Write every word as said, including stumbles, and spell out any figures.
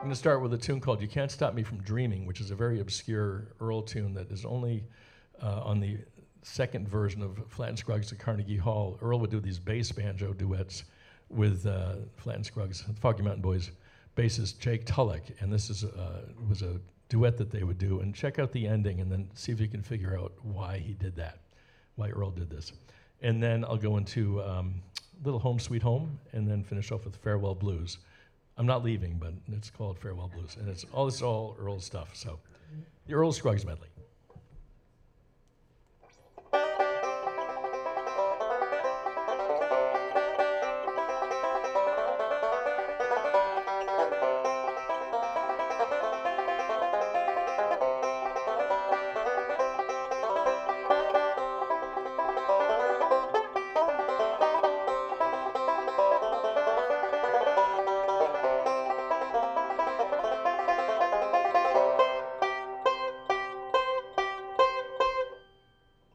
going to start with a tune called You Can't Stop Me From Dreaming, which is a very obscure Earl tune that is only uh, on the second version of Flatt and Scruggs at Carnegie Hall. Earl would do these bass banjo duets with uh, Flatt and Scruggs, Foggy Mountain Boys bassist Jake Tulloch, and this is uh, was a duet that they would do. And check out the ending and then see if you can figure out why he did that, why Earl did this. And then I'll go into um, Little Home Sweet Home and then finish off with Farewell Blues. I'm not leaving, but it's called Farewell Blues, and it's all this is all Earl stuff. So the Earl Scruggs medley.